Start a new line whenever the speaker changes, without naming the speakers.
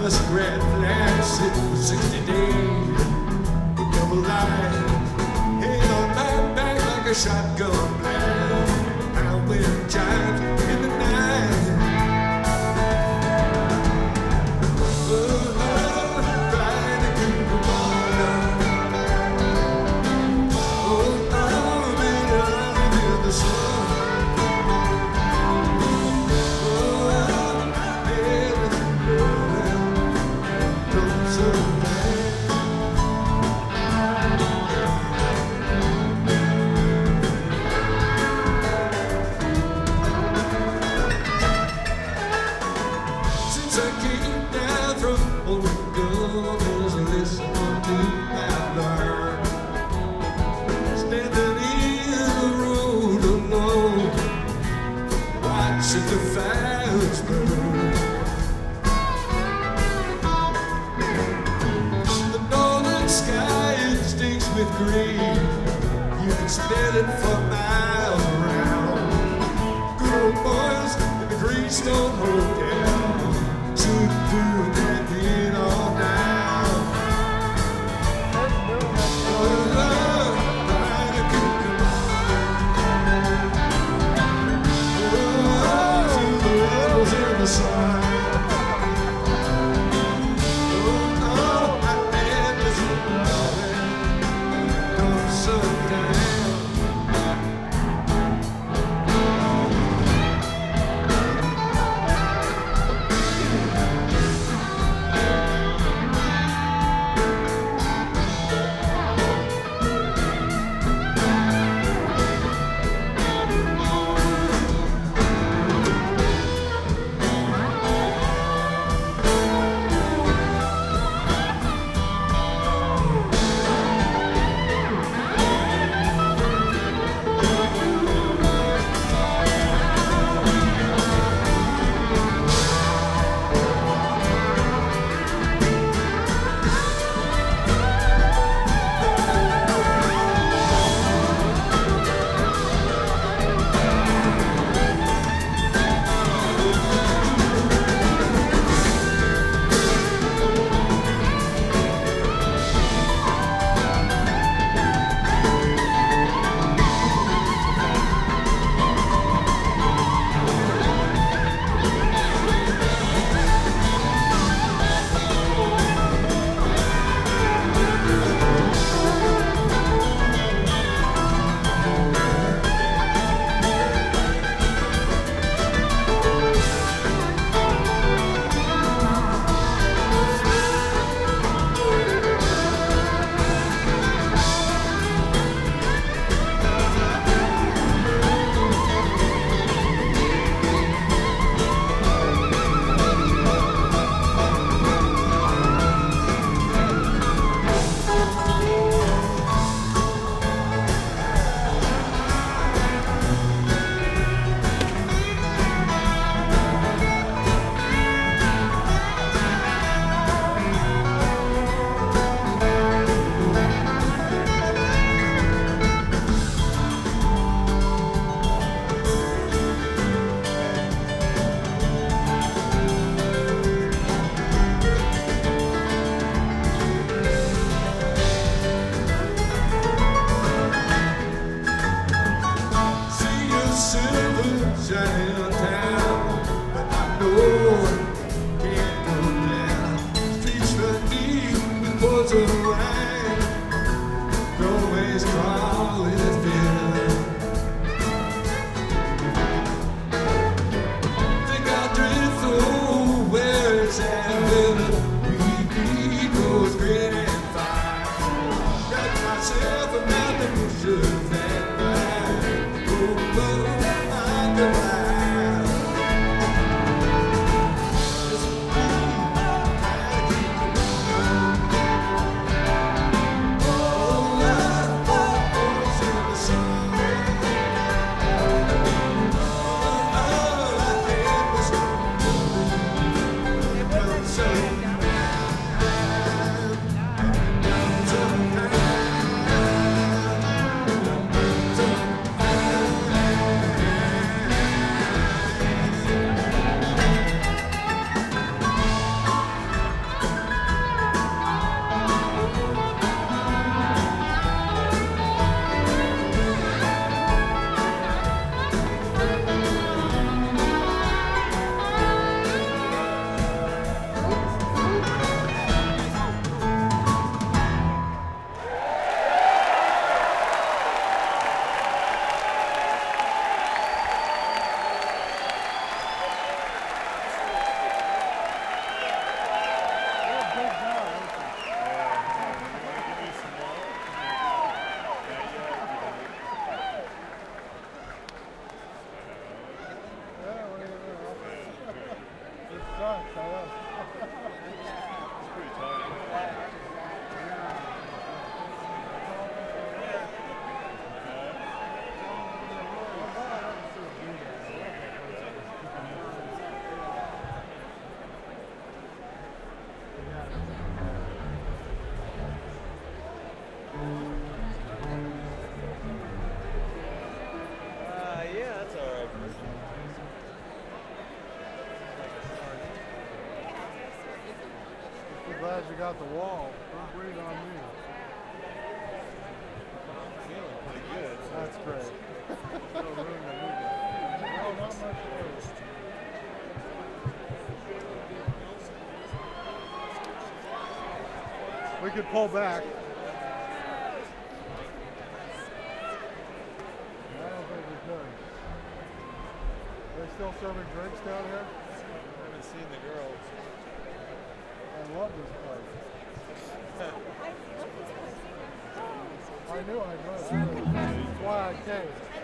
muskrat flag sitting for 60 days. A double line, head on my back like a shotgun blast. I went giant in the night. The fires burn. The northern sky instincts with green. You can smell it for miles around. Good old boys in the Greenstone Hotel, shooting through that beat all down. Oh, love, like a cuckoo. In the sun. Oh no, I am just running. Don't slow down.
sucks. I know.
It's pretty tiny. Yeah, that's all right.
I'm glad you got the wall. Don't wait on me.
Feeling pretty good.
That's great. No room to move it. No, not much room. We could pull back. I don't think we could. Are they still serving drinks down here?
I haven't seen the girls.
I love this place. I knew I would. That's why I came.